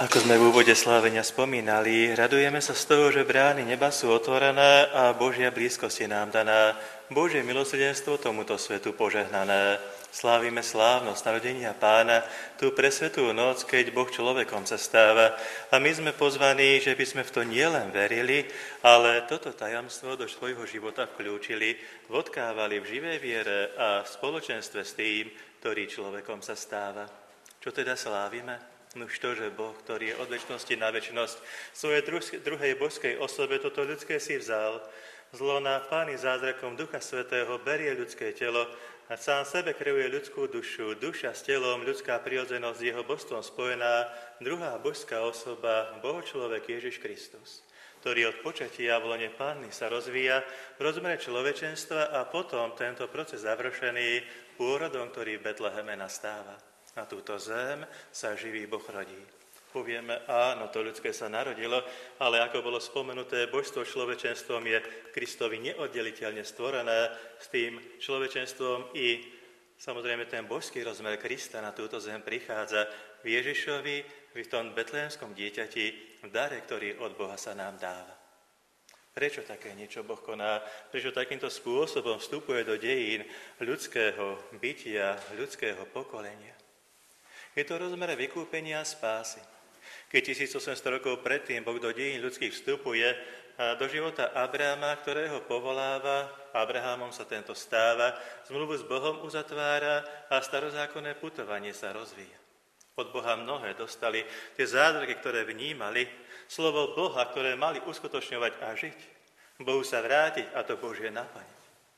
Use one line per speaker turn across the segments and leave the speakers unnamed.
Ako sme v úvode slávenia spomínali, radujeme sa z toho, že brány neba sú otvorené a Božia blízkosť je nám daná. Božie milosrdenstvo tomuto svetu požehnané. Slávime slávnosť narodenia Pána, tú presvetú noc, keď Boh človekom sa stáva. A my sme pozvaní, že by sme v to nielen verili, ale toto tajomstvo do svojho života vklúčili, vodkávali v živej viere a v spoločenstve s tým, ktorý človekom sa stáva. Čo teda slávime? Nuž to, že Boh, ktorý je od večnosti na večnosť, v svojej druhej božskej osobe toto ľudské si vzal, zlona Pány zázrakom Ducha Svätého berie ľudské telo a sám sebe kreuje ľudskú dušu. Duša s telom, ľudská prirodzenosť s jeho božstvom spojená, druhá božská osoba, Boh človek Ježiš Kristus, ktorý od počatia v lone Panny sa rozvíja v rozmere človečenstva a potom tento proces završený pôrodom, ktorý v Betleheme nastáva. Na túto zem sa živý Boh rodí. Povieme, áno, to ľudské sa narodilo, ale ako bolo spomenuté, božstvo človečenstvom je Kristovi neoddeliteľne stvorené, s tým človečenstvom i samozrejme ten božský rozmer Krista na túto zem prichádza v Ježišovi, v tom betlehemskom dieťati, v dare, ktorý od Boha sa nám dáva. Prečo také niečo Boh koná? Prečo takýmto spôsobom vstupuje do dejín ľudského bytia, ľudského pokolenia? Je to rozmer vykúpenia a spásy. Keď 1800 rokov predtým Boh do dejín ľudských vstupuje do života Abrahama, ktorého povoláva, Abrahamom sa tento stáva, zmluvu s Bohom uzatvára a starozákonné putovanie sa rozvíja. Od Boha mnohé dostali tie zázraky, ktoré vnímali, slovo Boha, ktoré mali uskutočňovať a žiť. Bohu sa vrátiť a to Božie naplniť.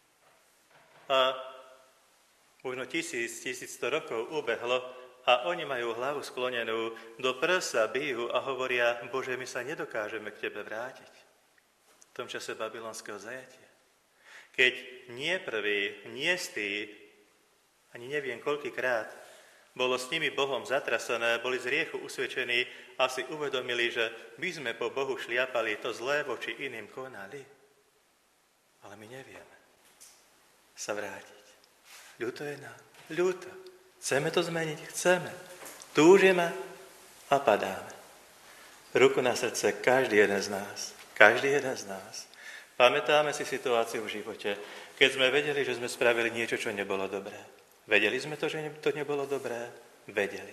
A možno 1100 rokov ubehlo, a oni majú hlavu sklonenú, do prsa bijú a hovoria, Bože, my sa nedokážeme k Tebe vrátiť. V tom čase babylonského zajatia. Keď nie prvý, nie stý, ani neviem koľkýkrát, bolo s nimi Bohom zatrasené, boli z hriechu usvedčení a si uvedomili, že my sme po Bohu šliapali, to zlé voči iným konali. Ale my nevieme sa vrátiť. Ľúto je nám. Ľúto. Chceme to zmeniť? Chceme. Túžime a padáme. Ruku na srdce každý jeden z nás. Každý jeden z nás. Pamätáme si situáciu v živote, keď sme vedeli, že sme spravili niečo, čo nebolo dobré. Vedeli sme to, že to nebolo dobré? Vedeli.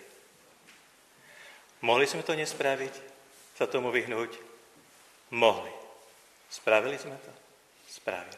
Mohli sme to nespraviť? Sa tomu vyhnúť? Mohli. Spravili sme to? Spravili.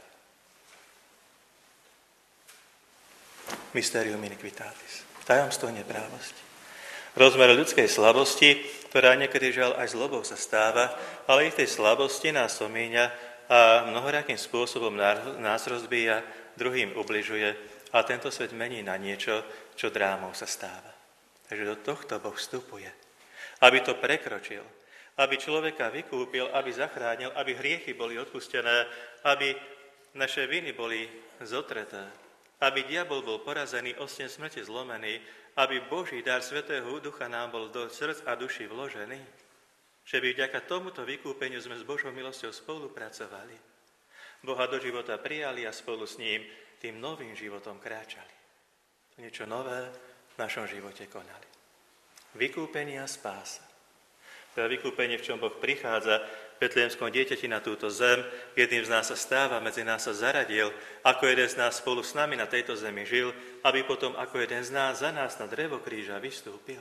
Mysterium iniquitatis. Tajomstvo neprávosti. Rozmer ľudskej slabosti, ktorá niekedy žiaľ aj zlobou sa stáva, ale i v tej slabosti nás omíňa a mnohorakým spôsobom nás rozbíja, druhým ubližuje a tento svet mení na niečo, čo drámou sa stáva. Takže do tohto Boh vstupuje, aby to prekročil, aby človeka vykúpil, aby zachránil, aby hriechy boli odpustené, aby naše viny boli zotreté, aby diabol bol porazený, osten smrti zlomený, aby Boží dar Svätého Ducha nám bol do srdc a duši vložený, že by vďaka tomuto vykúpeniu sme s Božou milosťou spolupracovali, Boha do života prijali a spolu s ním tým novým životom kráčali. Niečo nové v našom živote konali. Vykúpenie a spása. Teda vykúpenie, v čom Boh prichádza v betlehemskom dieťati na túto zem, jedným z nás sa stáva, medzi nás sa zaradil, ako jeden z nás spolu s nami na tejto zemi žil, aby potom ako jeden z nás za nás na drevo kríža vystúpil.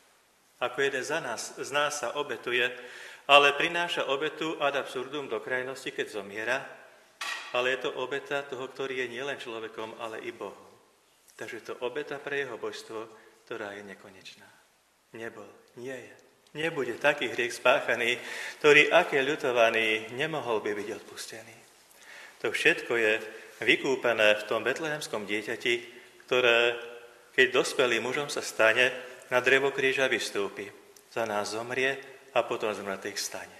Ako jeden z nás sa obetuje, ale prináša obetu ad absurdum do krajnosti, keď zomiera, ale je to obeta toho, ktorý je nielen človekom, ale i Bohom. Takže to obeta pre jeho božstvo, ktorá je nekonečná. Nebol, nie je. Nebude taký hriech spáchaný, ktorý, ak je ľutovaný, nemohol by byť odpustený. To všetko je vykúpené v tom betlehemskom dieťati, ktoré, keď dospelým mužom sa stane, na drevo kríža vystúpi, za nás zomrie a potom z mŕtvych stane.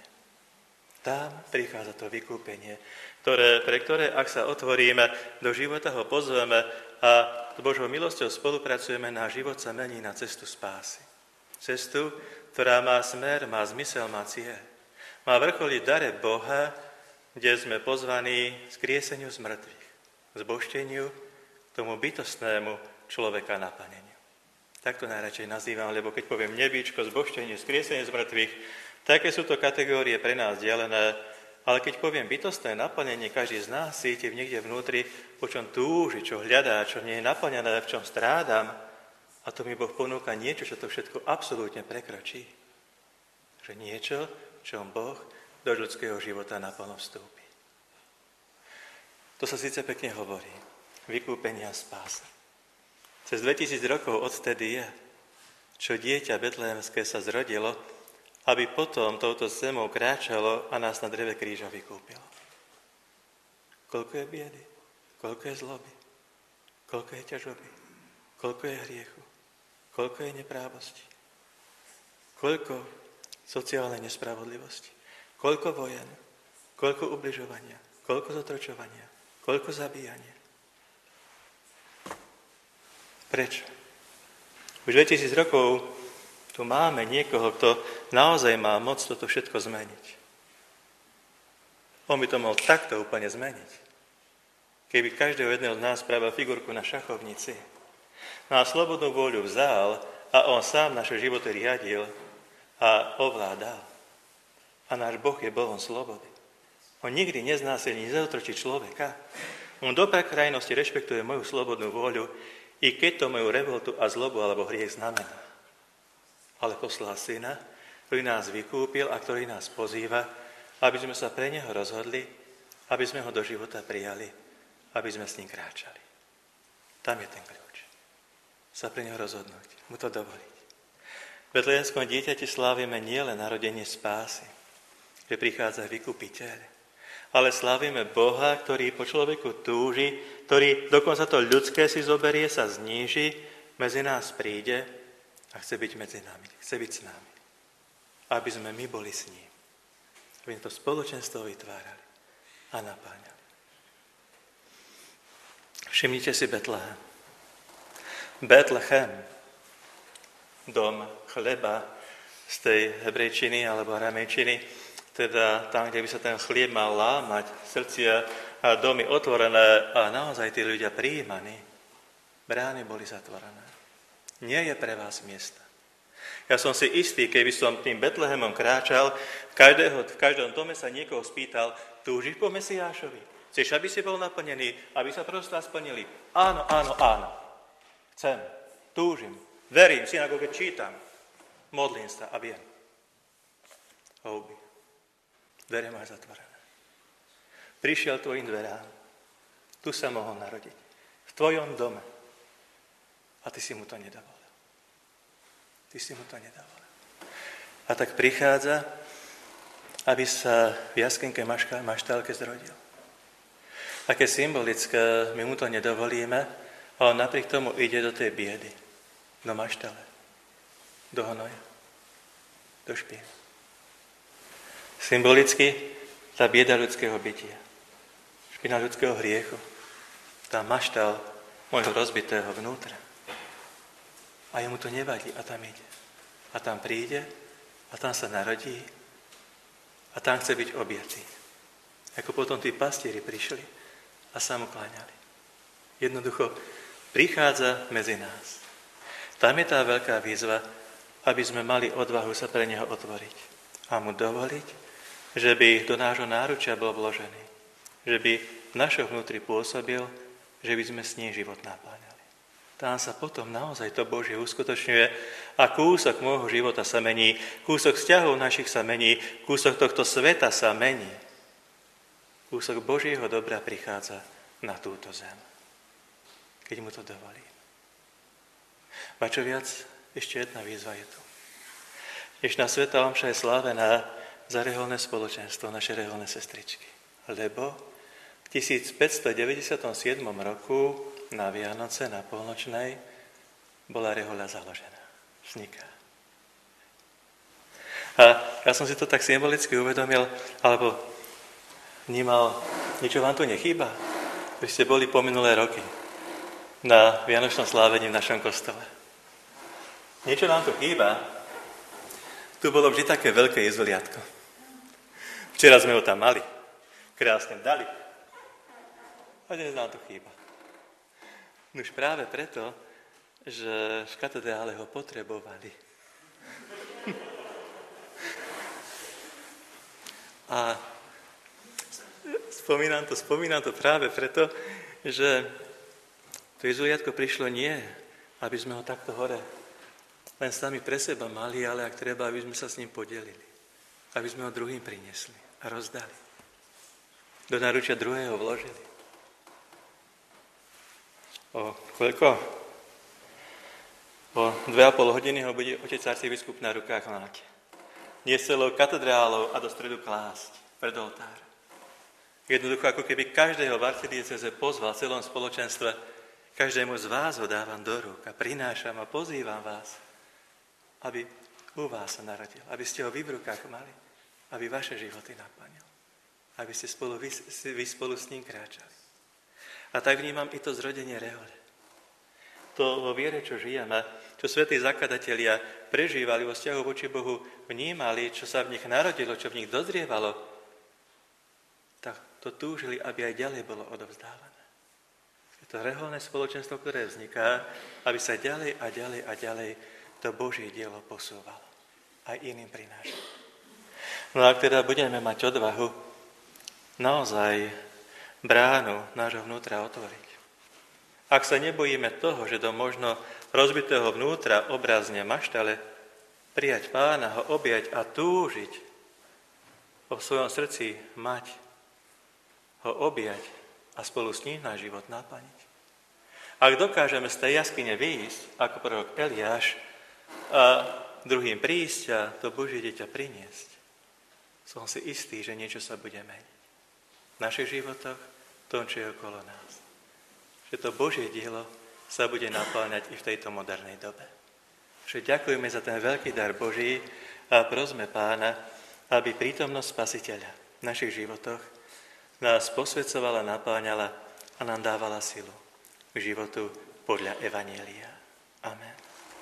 Tam prichádza to vykúpenie, pre ktoré, ak sa otvoríme, do života ho pozveme a s Božou milosťou spolupracujeme, náš život sa mení na cestu spásy. Cestu, ktorá má smer, má zmysel, má cieľ. Má vrcholiť dare Boha, kde sme pozvaní skrieseniu z mŕtvych, zbožteniu, k tomu bytostnému človeka naplneniu. Tak to najradšej nazývam, lebo keď poviem nebíčko, zbožčenie, skriesenie z mŕtvych, také sú to kategórie pre nás delené, ale keď poviem bytostné naplnenie, každý z nás cíti niekde vnútri, po čom túži, čo hľadá, čo nie je naplnené, v čom strádam, a to mi Boh ponúka niečo, čo to všetko absolútne prekročí. Že niečo, čom Boh do ľudského života naplno vstúpi. To sa síce pekne hovorí. Vykúpenie a spása. Cez 2000 rokov odtedy je, čo dieťa betlehemské sa zrodilo, aby potom touto zemou kráčalo a nás na dreve kríža vykúpilo. Koľko je biedy, koľko je zloby, koľko je ťažoby, koľko je hriechu, koľko je neprávosti, koľko sociálnej nespravodlivosti, koľko vojen, koľko ubližovania, koľko zotročovania, koľko zabíjania. Prečo? Už 2000 rokov tu máme niekoho, kto naozaj má moc toto všetko zmeniť. On by to mohol takto úplne zmeniť. Keby každého jedného z nás spravil figurku na šachovnici, na slobodnú vôľu vzal a on sám naše životy riadil a ovládal. A náš Boh je Bohom slobody. On nikdy neznásilní, nezotročí človeka. On do krajnosti rešpektuje moju slobodnú vôľu, i keď to moju revoltu a zlobu alebo hriech znamená. Ale poslal syna, ktorý nás vykúpil a ktorý nás pozýva, aby sme sa pre neho rozhodli, aby sme ho do života prijali, aby sme s ním kráčali. Tam je ten kľúč. Sa pre neho rozhodnúť, mu to dovoliť. V betlehemskom dieťati slávime nielen narodenie spásy, že prichádza vykupiteľ, ale slávime Boha, ktorý po človeku túži, ktorý dokonca to ľudské si zoberie, sa zníži, medzi nás príde a chce byť medzi nami, chce byť s nami. Aby sme my boli s ním. Aby to spoločenstvo vytvárali a napáňali. Všimnite si Betlehem. Betlehem, dom chleba z tej hebrejčiny alebo aramejčiny, teda tam, kde by sa ten chlieb mal lámať, srdcia a domy otvorené a naozaj tí ľudia prijímaní, brány boli zatvorené. Nie je pre vás miesta. Ja som si istý, keby som tým Betlehemom kráčal, v každom dome sa niekoho spýtal, túžiš po Mesiášovi? Chceš, aby si bol naplnený, aby sa prostá splnili? Áno, áno, áno. Chcem, túžim, verím, synagóge čítam, modlím sa a viem. Houby. Dvere máš zatvorené. Prišiel tvojim dverám. Tu sa mohol narodiť. V tvojom dome. A ty si mu to nedovolil. Ty si mu to nedovolil. A tak prichádza, aby sa v jaskinke maštálke zrodil. Aké symbolické, my mu to nedovolíme, ale napriek tomu ide do tej biedy. Do maštale. Do hnoja. Do špíny. Symbolicky tá bieda ľudského bytia. Špina ľudského hriechu. Tá maštal môjho rozbitého vnútra. A jemu to nevadí a tam ide. A tam príde a tam sa narodí a tam chce byť objatý. Ako potom tí pastieri prišli a sa mu kláňali. Jednoducho prichádza medzi nás. Tam je tá veľká výzva, aby sme mali odvahu sa pre neho otvoriť a mu dovoliť, že by do nášho náručia bol vložený, že by v našom vnútri pôsobil, že by sme s ním život napáňali. Tam sa potom naozaj to Božie uskutočňuje a kúsok môjho života sa mení, kúsok vzťahov našich sa mení, kúsok tohto sveta sa mení. Kúsok Božieho dobra prichádza na túto zem, keď mu to dovolí. A čo viac, ešte jedna výzva je tu. Dnešná svätá omša je slávená za reholné spoločenstvo, naše reholné sestričky. Lebo v 1597 roku na Vianoce, na polnočnej, bola rehoľa založená. Vzniká. A ja som si to tak symbolicky uvedomil, alebo vnímal, niečo vám tu nechýba? Vy ste boli po minulé roky na vianočnom slávení v našom kostole. Niečo nám tu chýba. Tu bolo vždy také veľké jezveliatko. Včera sme ho tam mali. Krásne dali. A dnes nám to chýba. Už práve preto, že v katedrále ho potrebovali. A spomínam to práve preto, že to Jezuliatko prišlo nie, aby sme ho takto hore len sami pre seba mali, ale ak treba, aby sme sa s ním podelili. Aby sme ho druhým priniesli a rozdali. Do náručia druhého vložili. O 2,5 hodiny ho bude otec arcibiskup na rukách mať. Nie celou katedrálou a do stredu klásť pred oltár. Jednoducho, ako keby každého v arcidieceze pozval v celom spoločenstve, každému z vás ho dávam do rúk a prinášam a pozývam vás, aby u vás sa narodil, aby ste ho vy v rukách mali, aby vaše životy naplnil, aby ste vy spolu s ním kráčali. A tak vnímam i to zrodenie rehole. To vo viere, čo žijeme, čo svätí zakladatelia prežívali vo vzťahu voči Bohu, vnímali, čo sa v nich narodilo, čo v nich dozrievalo, tak to túžili, aby aj ďalej bolo odovzdávané. Je to reholné spoločenstvo, ktoré vzniká, aby sa ďalej a ďalej a ďalej to Božie dielo posúvalo. Aj iným prinášalo. No a ak teda budeme mať odvahu naozaj bránu nášho vnútra otvoriť. Ak sa nebojíme toho, že do možno rozbitého vnútra obrazne maštale prijať Pána, ho objať a túžiť vo svojom srdci mať, ho objať a spolu s ním náš život naplniť. Ak dokážeme z tej jaskyne vyjsť, ako prorok Eliáš, a druhým prísť a to Božie dieťa priniesť, som si istý, že niečo sa bude meniť. V našich životoch, v tom, čo je okolo nás. Že to Božie dielo sa bude napĺňať i v tejto modernej dobe. Že ďakujeme za ten veľký dar Boží a prosme Pána, aby prítomnosť Spasiteľa v našich životoch nás posvedcovala, napĺňala a nám dávala silu k životu podľa Evanjelia. Amen.